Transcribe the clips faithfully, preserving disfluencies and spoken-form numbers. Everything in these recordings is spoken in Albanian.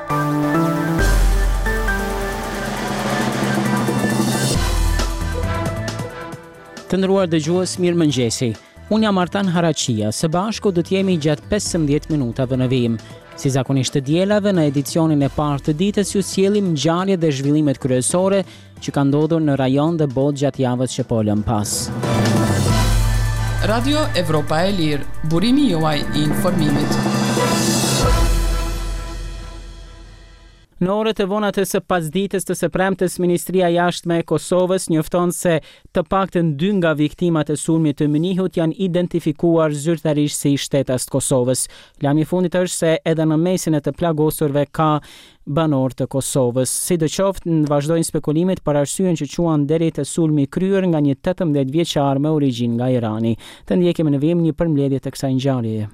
Të nderuar dëgjues, mirëmëngjesi. Unë jam Artan Haraqia, së bashku do të jemi gjatë pesëmbëdhjetë minutave në vijim. Si zakonisht të dielave, në edicionin e parë të ditës ju sjellim ngjarjet dhe zhvillimet kryesore që kanë ndodhur në rajon dhe botë gjatë javës që po lëm pas. Radio Evropa e Lirë, burimi juaj i informimit. Në orët e vona të së pasdites të së premtes, Ministria e Jashtme e Kosovës njofton se të paktën dy nga viktimat e sulmit të Mënihut janë identifikuar zyrtarisht si shtetas të Kosovës. Lajmi i fundit është se edhe në mesin e të plagosurve ka banor të Kosovës. Sidoqoftë, vazhdojnë spekulimet për arsyeën që quan deri te sulmi i kryer nga një tetëmbëdhjetë vjeçar me origjinë nga Irani. Të ndjekim në vijim një përmbledhje të kësaj ngjarjeje.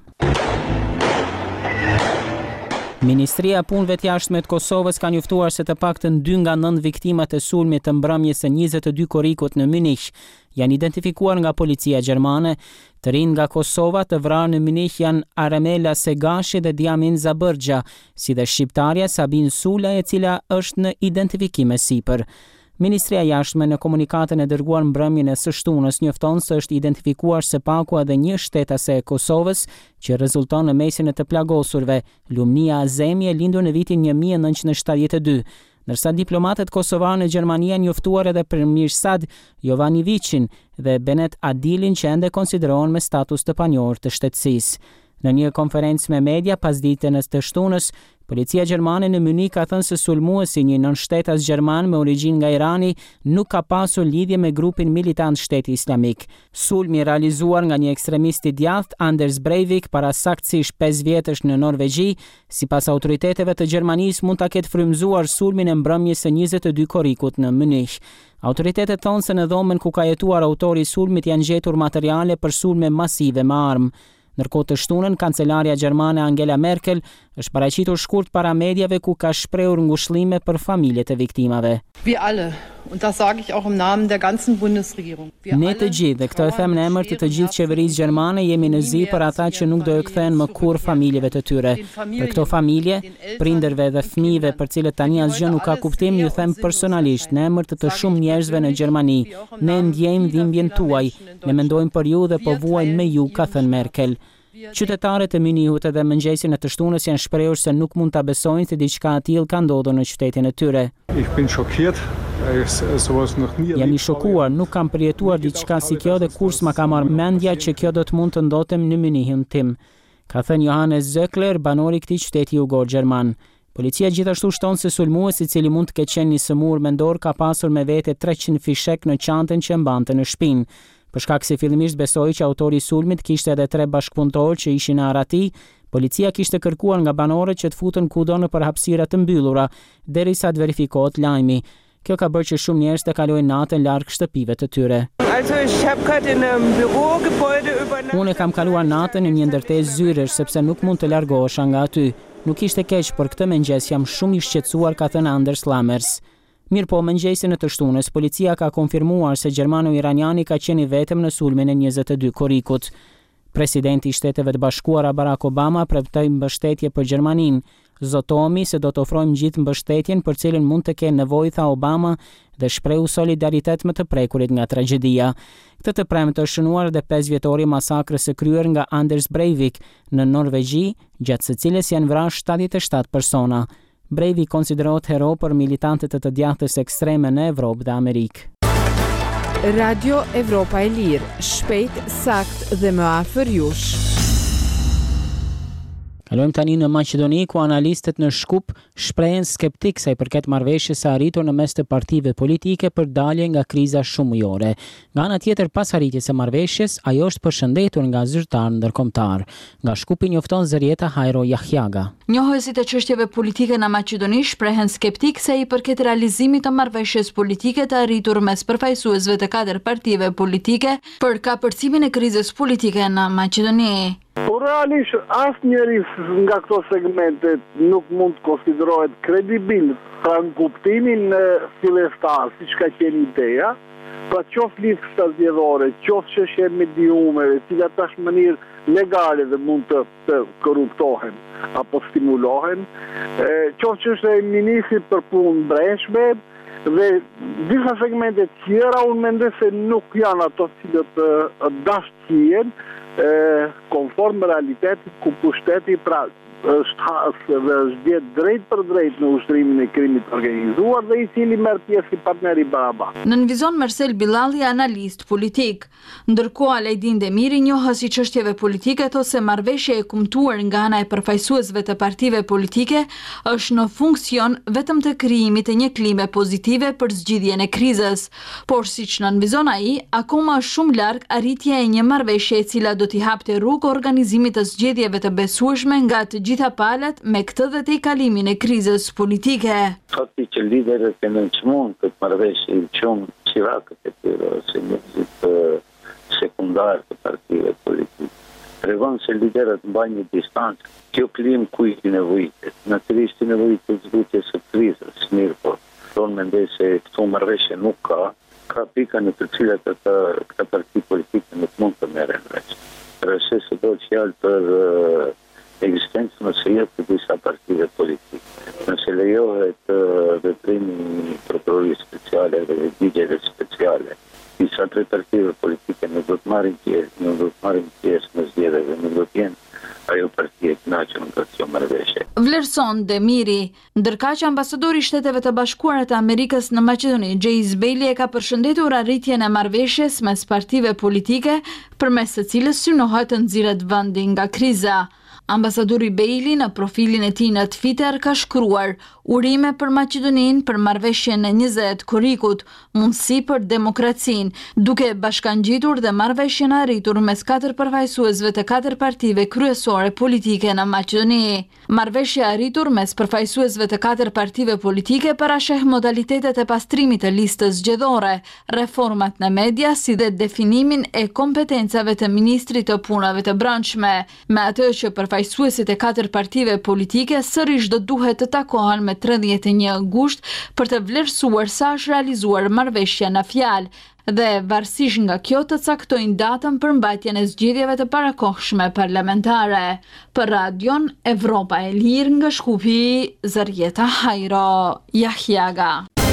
Ministria e Punëve të Jashtme të Kosovës ka njoftuar se të paktën dy nga nëntë viktimat e sulmit të mbrëmjes së njëzet e dy korrikut në Münih janë identifikuar nga policia gjermane. Të rinë nga Kosova të vrarë në Münih janë Aramela Segashi dhe Diamin Zabërgja, si dhe shqiptarja Sabin Sula, e cila është në identifikim e sipër. Ministria e Jashtme në komunikatën e dërguar mbrëmjen e së shtunës njofton se është identifikuar së paku edhe një shtetase e Kosovës që rezulton në mesin e të plagosurve, Lumnia Azemi, e lindur në vitin një mijë e nëntëqind e shtatëdhjetë e dy, ndërsa diplomatët kosovar në Gjermani janë njoftuar edhe për Mirsad Jovanivicin dhe Benet Adilin që ende konsiderohen me status të panjohur të shtetësisë. Në një konferencë me media pas ditës të shtunës, policia gjermane në Münih ka thënë se sulmuesi, një nënshtetas gjerman me origjinë nga Irani, nuk ka pasur lidhje me grupin militant Shteti Islamik. Sulmi realizuar nga një ekstremist i djathtë, Anders Breivik, para saktësisht pesë vjetësh në Norvegji, sipas autoriteteve të Gjermanisë mund ta ketë frymzuar sulmin e mbrëmjes së njëzet e dy korrikut në Münih. Autoritetet thonë se në dhomën ku ka jetuar autori i sulmit janë gjetur materiale për sulme masive me armë. Ndërkohë të shtunën, kancelaria gjermane Angela Merkel është paraqitur shkurt para mediave ku ka shprehur ngushëllime për familjet e viktimave. Wir alle, und das sage ich auch im Namen der ganzen Bundesregierung. Ne të gjithë, dhe këtë e them në emër të të gjithë qeverisë gjermane, jemi në zi për ata që nuk do e kthehen më kurrë familjeve të tyre. Për këto familje, prindërve dhe fëmijëve për cilët tani asgjë nuk ka kuptim, ju them personalisht në emër të të shumë njerëzve në Gjermani. Ne ndjejmë dhimbjen tuaj, ne mendojmë për ju dhe po vuajmë me ju, ka thënë Merkel. Qytetarët e Mënihut edhe mëngjesin e të shtunës janë shprehur se nuk mund ta besojnë se diçka e tillë ka ndodhur në qytetin e tyre. Ich bin schockiert. Jam i shokuar, nuk kam përjetuar diçka si kjo dhe kur s'ma ka marrë mendja që kjo do të mund të ndodhte në Münihin tim, ka thënë Johannes Zöckler, banori i këtij qyteti jugor gjerman. Policia gjithashtu shton se sulmuesi, i cili mund të ketë qenë një sëmur mendor, ka pasur me vete treqind fishek në çantën që mbante në shpinë. Për shkak se fillimisht besoi që autori i sulmit kishte edhe tre bashkëpunëtorë që ishin në arati, policia kishte kërkuar nga banorët që të futen kudo në përhapësira të mbyllura, derisa të verifikohet lajmi. Kjo ka bërë që shumë njerëz të kalojnë natën larg shtëpive të tyre. Unë kam kaluar natën në një ndërtesë zyresh sepse nuk mund të largohesha nga aty. Nuk ishte keq, por këtë mëngjes jam shumë i shqetësuar, ka thënë Anders Lammers. Mirë po, mëngjesin e të shtunës, policia ka konfirmuar se gjermano-iraniani ka qenë i vetëm në sulmin e njëzet e dy korrikut. Presidenti i Shteteve të Bashkuara Barack Obama premtoi mbështetje për Gjermaninë. Zotomi se do të ofrojmë gjithë mbështetjen për cilën mund të kenë nevojë, tha Obama, dhe shprehu solidaritet me të prekurit nga tragjedia. Këtë të premte është shënuar edhe pesë vjetori masakrës së kryer nga Anders Breivik në Norvegji, gjatë së cilës janë vrarë shtatëdhjetë e shtatë persona. Breivik konsiderohet hero për militantët e të djathtës ekstreme në Evropë dhe Amerikë. Radio Evropa e Lirë, shpejt, sakt dhe më afër jush. Kalojmë tani në Maqedoni, ku analistët në Shkup shprehen skeptik sa i përket marrëveshjes së arritur në mes të partive politike për dalje nga kriza shumëjore. Nga ana tjetër, pas arritjes së marrëveshjes, ajo është përshëndetur nga zyrtarë ndërkombëtar. Nga Shkupi njofton Zërieta Hajro Jahjaga. Njohësit e çështjeve politike në Maqedoni shprehen skeptik sa i përket realizimit të marrëveshjes politike të arritur mes përfaqësuesve të katër partive politike për kapërcimin e krizës politike në Maqedoni. Po realisht asnjëri nga këto segmente nuk mund të konsiderohet kredibil, pra në kuptimin fillestar, siç ka qenë ideja, Pra qoftë lista zgjedhore, qoftë çështje mediumeve, të cilat tash në mënyrë legale dhe mund të, të korruptohen apo stimulohen, e, qoftë çështja e ministrit për punë brendshme dhe disa segmente tjera, unë mendoj se nuk janë ato cilët dashkien konform realitetit ku pushteti pra është hasë dhe është djetë drejt për drejt në ushtrimin e krimit organizuar dhe i cili merr pjesë si partneri baraba. Në nënvizon Marcel Bilalli, analist politik. Ndërkohë Alajdin Demiri, njohës i çështjeve politike, thotë se marrëveshja e kumtuar nga ana e përfaqësuesve të partive politike është në funksion vetëm të krijimit të një klime pozitive për zgjidhjen e krizës. Por siç nënvizon ai, akoma është shumë larg arritja e një marrëveshje e cila do t'i hapte rrugë organizimit të zgjedhjeve të besueshme nga të gjitha palët me këtë dhe të i kalimin e krizës politike. Fakti që liderët e nënçmuan këtë marrëveshje i qunë qirakët e tyre ose njerëzit sekundar të partive politike. Tregon se liderët mbajnë një distancë. Kjo klim ku i nevojitet. Natyrisht i nevojitet zgjidhjes së krizës, mirë po. Unë mendoj se këtu marrëveshje nuk ka, ka pika në të cilat ata këta parti politike nuk mund të merren veç. Rreth se do të fjalë për uh, ekzistencën ose jo të disa partive politike. Nëse lejohet uh, veprimi i prokurorisë speciale dhe ligjeve speciale, disa tre partive politike nuk do të marrin pjesë, nuk do të marrin pjesë në zgjedhje dhe nuk do të jenë ajo parti e kënaqur nga kjo marrëveshje. Vlerëson Demiri, ndërkaq që ambasadori i Shteteve të Bashkuara të Amerikës në Maqedoni, Jace Bailey, e ka përshëndetur arritjen e marrëveshjes mes partive politike, përmes së cilës synohet të nxirret vendi nga kriza. Ambasadori Bailey në profilin e tij në Twitter ka shkruar: urime për Maqedoninë për marrëveshjen e njëzet korrikut, mundësi për demokracinë, duke bashkangjitur dhe marrëveshjen e arritur mes katër përfaqësuesve të katër partive kryesore politike në Maqedoni. Marrëveshja e arritur mes përfaqësuesve të katër partive politike parasheh modalitetet e pastrimit të listës zgjedhore, reformat në media, si dhe definimin e kompetencave të ministrit të punave të brendshme, me atë që përfaqësuesit e katër partive politike sërish do duhet të takohen me tridhjetë e një gusht për të vlerësuar sa është realizuar marrëveshja në fjalë dhe varësisht nga kjo të caktojnë datën për mbajtjen e zgjedhjeve të parakohshme parlamentare. Për Radion Evropa e Lirë nga Shkupi, Zarieta Hajro, Jahjaga.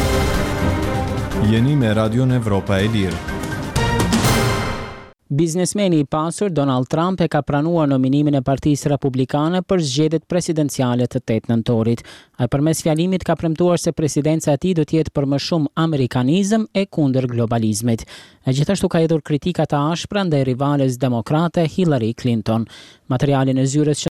Jeni me Radion Evropa e Lirë. Biznesmeni i pasur Donald Trump e ka pranuar nominimin e Partisë Republikane për zgjedhjet presidenciale të tetë nëntorit. Ai përmes fjalimit ka premtuar se presidenca e tij do të jetë për më shumë amerikanizëm e kundër globalizmit. E gjithashtu ka hedhur kritika të ashpra ndaj rivales demokrate Hillary Clinton. Materialin e zyrës